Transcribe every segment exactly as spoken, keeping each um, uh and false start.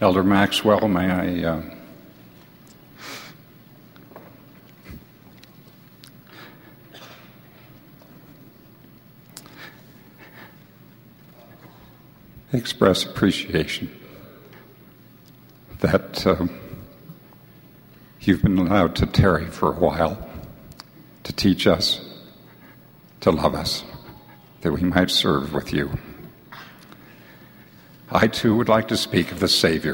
Elder Maxwell, may I uh, express appreciation that uh, you've been allowed to tarry for a while, to teach us, to love us, that we might serve with you. I, too, would like to speak of the Savior.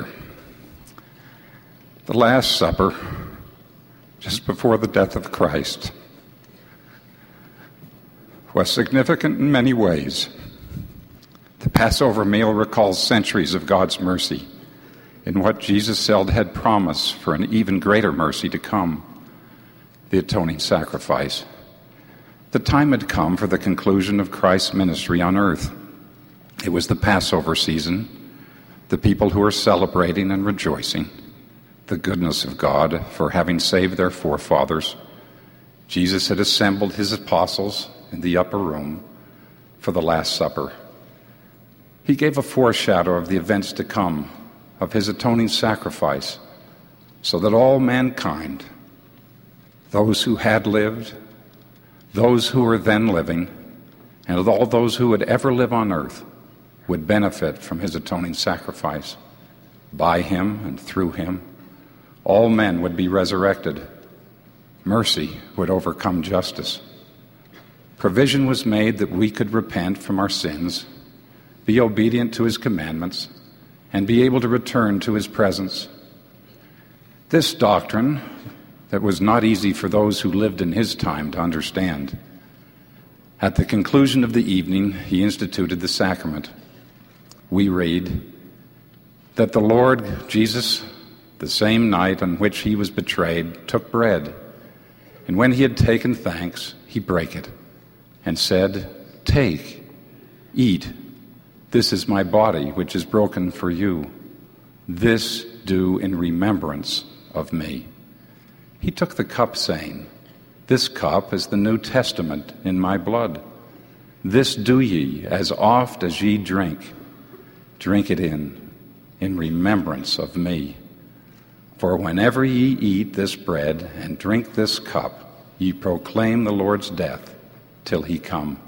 The Last Supper, just before the death of Christ, was significant in many ways. The Passover meal recalls centuries of God's mercy in what Jesus said had promised for an even greater mercy to come, the atoning sacrifice. The time had come for the conclusion of Christ's ministry on earth. It was the Passover season, the people who were celebrating and rejoicing the goodness of God for having saved their forefathers. Jesus had assembled his apostles in the upper room for the Last Supper. He gave a foreshadow of the events to come, of his atoning sacrifice, so that all mankind, those who had lived, those who were then living, and all those who would ever live on earth, would benefit from his atoning sacrifice. By him and through him, all men would be resurrected. Mercy would overcome justice. Provision was made that we could repent from our sins, be obedient to his commandments, and be able to return to his presence. This doctrine, that was not easy for those who lived in his time to understand. At the conclusion of the evening, he instituted the sacrament. We read that the Lord Jesus, the same night on which he was betrayed, took bread, and when he had taken thanks, he brake it, and said, "Take, eat, this is my body, which is broken for you. This do in remembrance of me." He took the cup, saying, "This cup is the New Testament in my blood. This do ye, as oft as ye drink. Drink it in, in remembrance of me. For whenever ye eat this bread and drink this cup, ye proclaim the Lord's death till he come."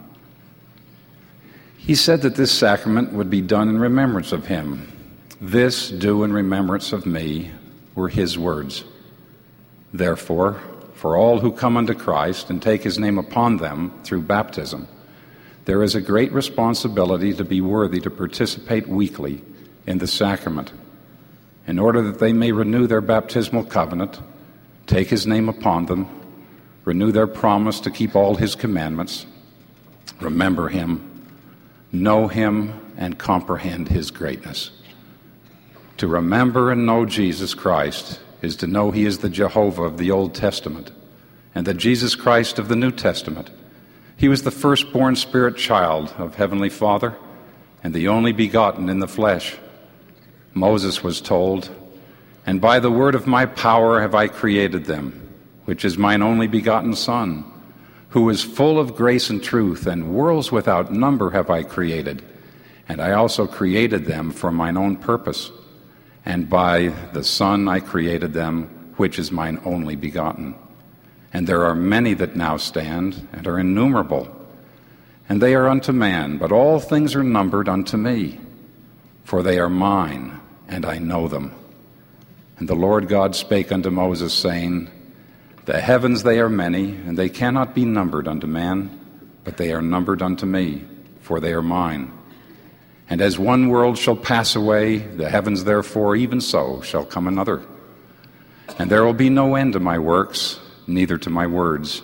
He said that this sacrament would be done in remembrance of him. "This do in remembrance of me" were his words. Therefore, for all who come unto Christ and take his name upon them through baptism, there is a great responsibility to be worthy to participate weekly in the sacrament, in order that they may renew their baptismal covenant, take his name upon them, renew their promise to keep all his commandments, remember him, know him, and comprehend his greatness. To remember and know Jesus Christ is to know he is the Jehovah of the Old Testament and the Jesus Christ of the New Testament. He was the firstborn spirit child of Heavenly Father and the only begotten in the flesh. Moses was told, "And by the word of my power have I created them, which is mine only begotten Son, who is full of grace and truth, and worlds without number have I created, and I also created them for mine own purpose. And by the Son I created them, which is mine only begotten. And there are many that now stand, and are innumerable. And they are unto man, but all things are numbered unto me. For they are mine, and I know them. And the Lord God spake unto Moses, saying, The heavens they are many, and they cannot be numbered unto man, but they are numbered unto me, for they are mine. And as one world shall pass away, the heavens therefore even so shall come another. And there will be no end to my works, neither to my words."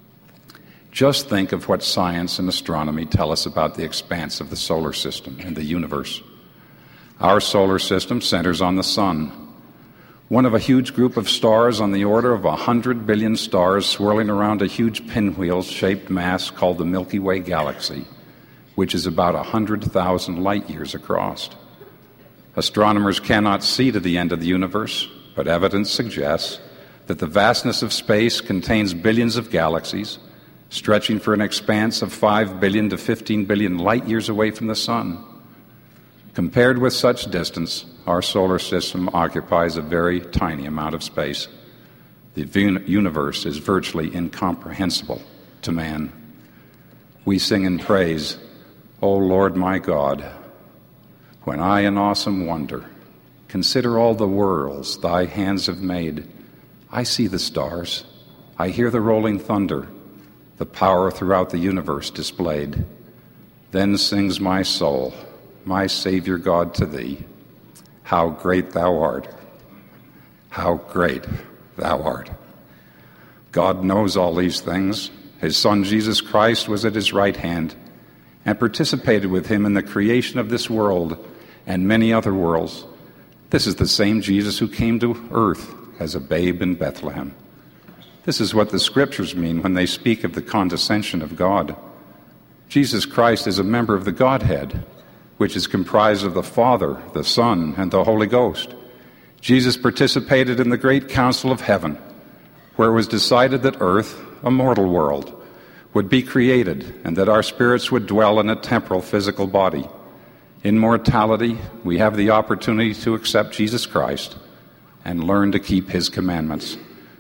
Just think of what science and astronomy tell us about the expanse of the solar system and the universe. Our solar system centers on the sun, one of a huge group of stars on the order of a hundred billion stars swirling around a huge pinwheel-shaped mass called the Milky Way galaxy, which is about a hundred thousand light years across. Astronomers cannot see to the end of the universe, but evidence suggests that the vastness of space contains billions of galaxies, stretching for an expanse of five billion to fifteen billion light years away from the sun. Compared with such distance, our solar system occupies a very tiny amount of space. The universe is virtually incomprehensible to man. We sing in praise, O Lord my God, when I in awesome wonder consider all the worlds thy hands have made. I see the stars, I hear the rolling thunder, the power throughout the universe displayed. Then sings my soul, my Savior God, to thee, how great thou art, how great thou art. God knows all these things. His Son Jesus Christ was at his right hand and participated with him in the creation of this world and many other worlds. This is the same Jesus who came to earth as a babe in Bethlehem. This is what the Scriptures mean when they speak of the condescension of God. Jesus Christ is a member of the Godhead, which is comprised of the Father, the Son, and the Holy Ghost. Jesus participated in the great council of heaven, where it was decided that earth, a mortal world, would be created and that our spirits would dwell in a temporal physical body. In mortality, we have the opportunity to accept Jesus Christ and learn to keep his commandments.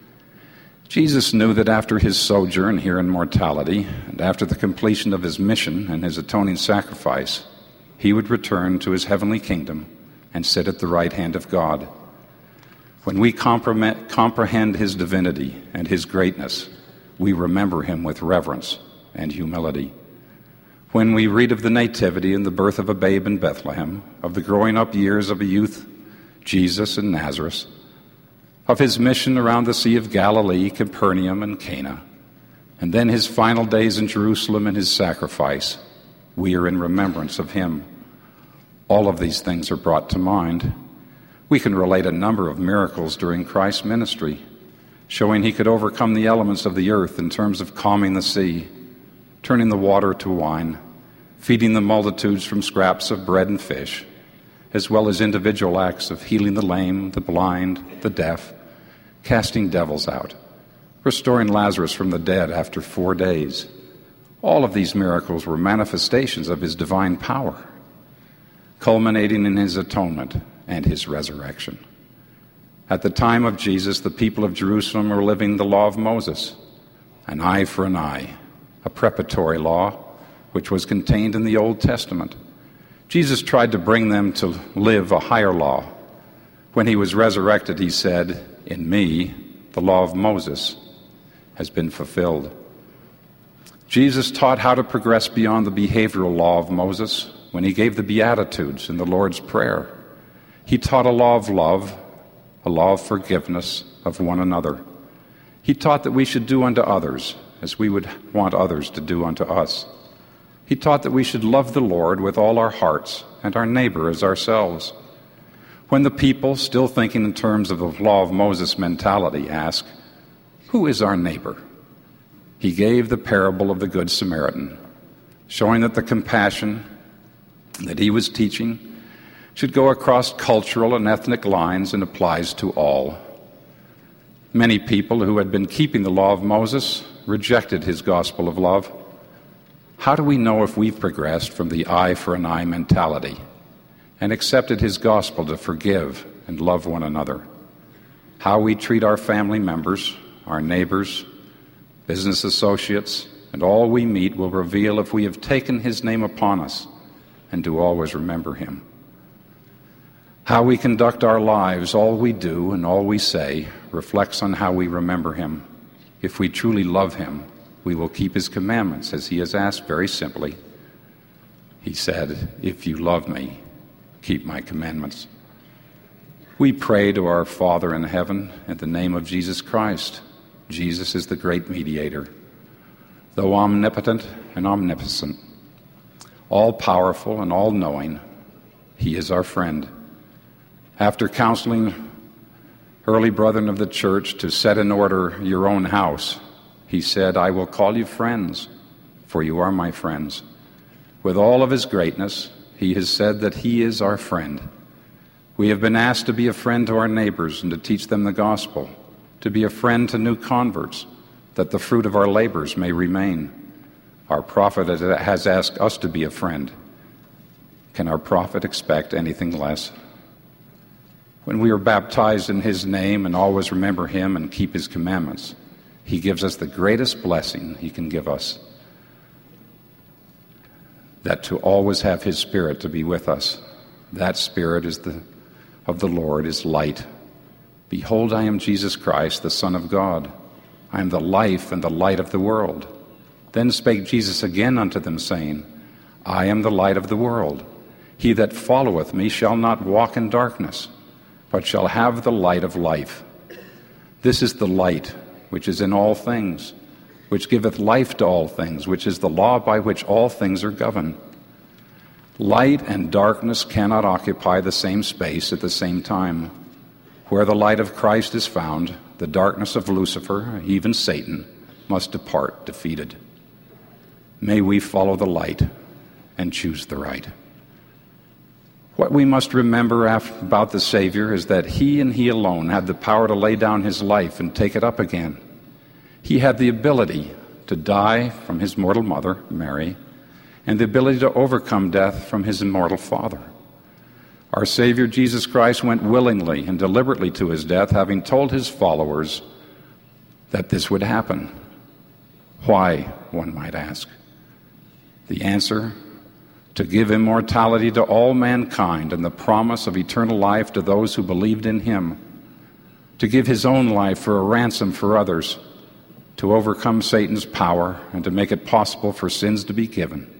Jesus knew that after his sojourn here in mortality, and after the completion of his mission and his atoning sacrifice, he would return to his heavenly kingdom and sit at the right hand of God. When we comprehend his divinity and his greatness, we remember him with reverence and humility. When we read of the nativity and the birth of a babe in Bethlehem, of the growing up years of a youth, Jesus in Nazareth, of his mission around the Sea of Galilee, Capernaum, and Cana, and then his final days in Jerusalem and his sacrifice, we are in remembrance of him. All of these things are brought to mind. We can relate a number of miracles during Christ's ministry, showing he could overcome the elements of the earth in terms of calming the sea, turning the water to wine, feeding the multitudes from scraps of bread and fish, as well as individual acts of healing the lame, the blind, the deaf, casting devils out, restoring Lazarus from the dead after four days. All of these miracles were manifestations of his divine power, culminating in his atonement and his resurrection. At the time of Jesus, the people of Jerusalem were living the law of Moses, an eye for an eye, a preparatory law which was contained in the Old Testament. Jesus tried to bring them to live a higher law. When he was resurrected, he said, "In me, the law of Moses has been fulfilled." Jesus taught how to progress beyond the behavioral law of Moses when he gave the Beatitudes in the Lord's Prayer. He taught a law of love, a law of forgiveness of one another. He taught that we should do unto others as we would want others to do unto us. He taught that we should love the Lord with all our hearts and our neighbor as ourselves. When the people, still thinking in terms of the law of Moses mentality, ask, "Who is our neighbor?" he gave the parable of the Good Samaritan, showing that the compassion that he was teaching should go across cultural and ethnic lines and applies to all. Many people who had been keeping the law of Moses rejected his gospel of love. How do we know if we've progressed from the eye for an eye mentality and accepted his gospel to forgive and love one another? How we treat our family members, our neighbors, business associates, and all we meet will reveal if we have taken his name upon us and do always remember him. How we conduct our lives, all we do and all we say, reflects on how we remember him. If we truly love him, we will keep his commandments, as he has asked very simply. He said, "If you love me, keep my commandments." We pray to our Father in heaven in the name of Jesus Christ. Jesus is the great mediator. Though omnipotent and omnipotent, all-powerful and all-knowing, he is our friend. After counseling early brethren of the church to set in order your own house, he said, "I will call you friends, for you are my friends." With all of his greatness, he has said that he is our friend. We have been asked to be a friend to our neighbors and to teach them the gospel, to be a friend to new converts, that the fruit of our labors may remain. Our prophet has asked us to be a friend. Can our prophet expect anything less? When we are baptized in his name and always remember him and keep his commandments, he gives us the greatest blessing he can give us, that to always have his Spirit to be with us. That Spirit is the of the Lord is light. Behold, I am Jesus Christ, the Son of God. I am the life and the light of the world. Then spake Jesus again unto them, saying, I am the light of the world. He that followeth me shall not walk in darkness, but shall have the light of life. This is the light which is in all things, which giveth life to all things, which is the law by which all things are governed. Light and darkness cannot occupy the same space at the same time. Where the light of Christ is found, the darkness of Lucifer, even Satan, must depart defeated. May we follow the light and choose the right. What we must remember about the Savior is that he and he alone had the power to lay down his life and take it up again. He had the ability to die from his mortal mother, Mary, and the ability to overcome death from his immortal Father. Our Savior, Jesus Christ, went willingly and deliberately to his death, having told his followers that this would happen. Why, one might ask? The answer: to give immortality to all mankind and the promise of eternal life to those who believed in him, to give his own life for a ransom for others, to overcome Satan's power and to make it possible for sins to be given,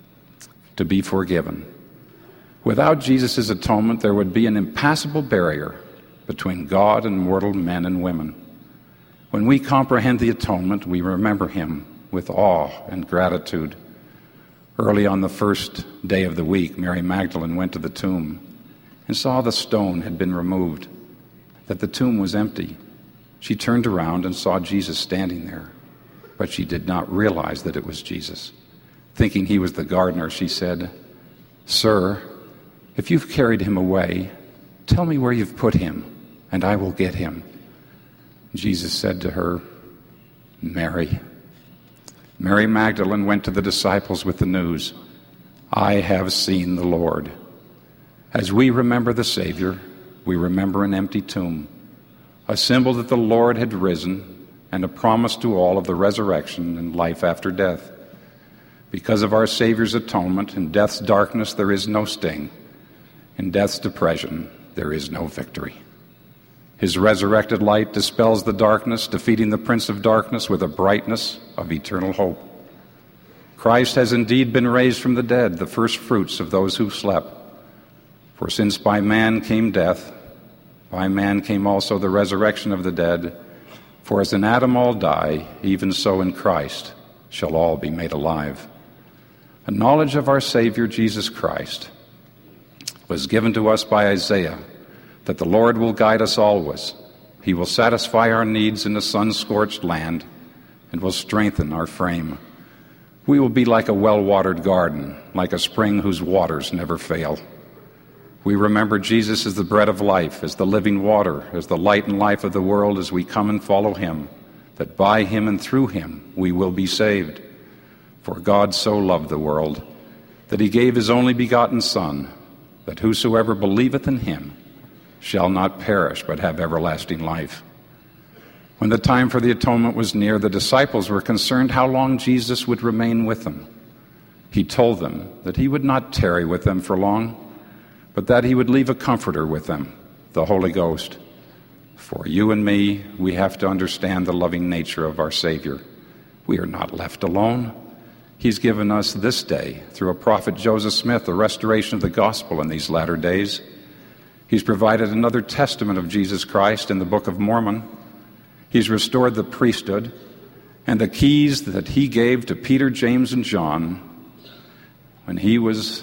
to be forgiven. Without Jesus' atonement, there would be an impassable barrier between God and mortal men and women. When we comprehend the atonement, we remember him with awe and gratitude. Early on the first day of the week, Mary Magdalene went to the tomb and saw the stone had been removed, that the tomb was empty. She turned around and saw Jesus standing there, but she did not realize that it was Jesus. Thinking he was the gardener, she said, Sir, if you've carried him away, tell me where you've put him, and I will get him. Jesus said to her, Mary. Mary Magdalene went to the disciples with the news, I have seen the Lord. As we remember the Savior, we remember an empty tomb, a symbol that the Lord had risen, and a promise to all of the resurrection and life after death. Because of our Savior's atonement, in death's darkness there is no sting. In death's depression, there is no victory. His resurrected light dispels the darkness, defeating the prince of darkness with a brightness of eternal hope. Christ has indeed been raised from the dead, the first fruits of those who slept. For since by man came death, by man came also the resurrection of the dead. For as in Adam all die, even so in Christ shall all be made alive. A knowledge of our Savior Jesus Christ was given to us by Isaiah, that the Lord will guide us always. He will satisfy our needs in the sun-scorched land and will strengthen our frame. We will be like a well-watered garden, like a spring whose waters never fail. We remember Jesus as the bread of life, as the living water, as the light and life of the world as we come and follow him, that by him and through him we will be saved. For God so loved the world that he gave his only begotten Son, that whosoever believeth in him shall not perish but have everlasting life. When the time for the atonement was near, the disciples were concerned how long Jesus would remain with them. He told them that he would not tarry with them for long, but that he would leave a comforter with them, the Holy Ghost. For you and me, we have to understand the loving nature of our Savior. We are not left alone. He's given us this day, through a prophet Joseph Smith, the restoration of the gospel in these latter days. He's provided another testament of Jesus Christ in the Book of Mormon. He's restored the priesthood and the keys that he gave to Peter, James, and John when he was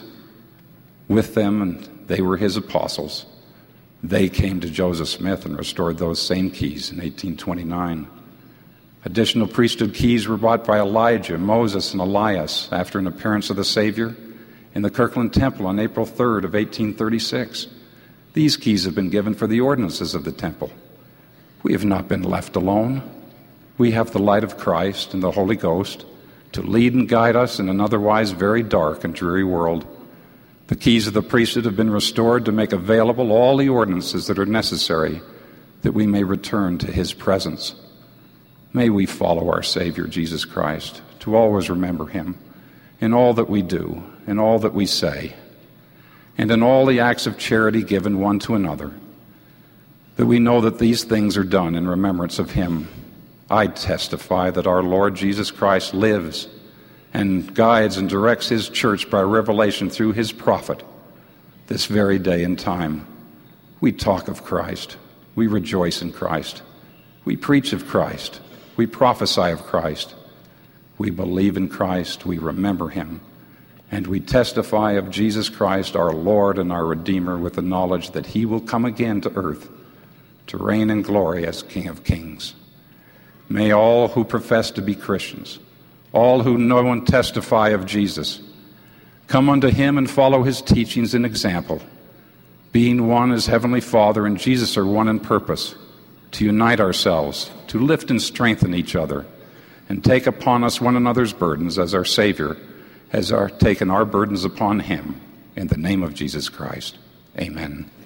with them and they were his apostles. They came to Joseph Smith and restored those same keys in eighteen twenty-nine. Additional priesthood keys were brought by Elijah, Moses, and Elias after an appearance of the Savior in the Kirkland Temple on April third of eighteen thirty-six. These keys have been given for the ordinances of the temple. We have not been left alone. We have the light of Christ and the Holy Ghost to lead and guide us in an otherwise very dark and dreary world. The keys of the priesthood have been restored to make available all the ordinances that are necessary that we may return to his presence. May we follow our Savior, Jesus Christ, to always remember him in all that we do, in all that we say, and in all the acts of charity given one to another, that we know that these things are done in remembrance of him. I testify that our Lord Jesus Christ lives and guides and directs his church by revelation through his prophet this very day and time. We talk of Christ. We rejoice in Christ. We preach of Christ. We prophesy of Christ. We believe in Christ. We remember him. And we testify of Jesus Christ, our Lord and our Redeemer, with the knowledge that he will come again to earth to reign in glory as King of Kings. May all who profess to be Christians, all who know and testify of Jesus, come unto him and follow his teachings and example, being one as Heavenly Father and Jesus are one in purpose, to unite ourselves, to lift and strengthen each other, and take upon us one another's burdens as our Savior has our, taken our burdens upon him. In the name of Jesus Christ, amen.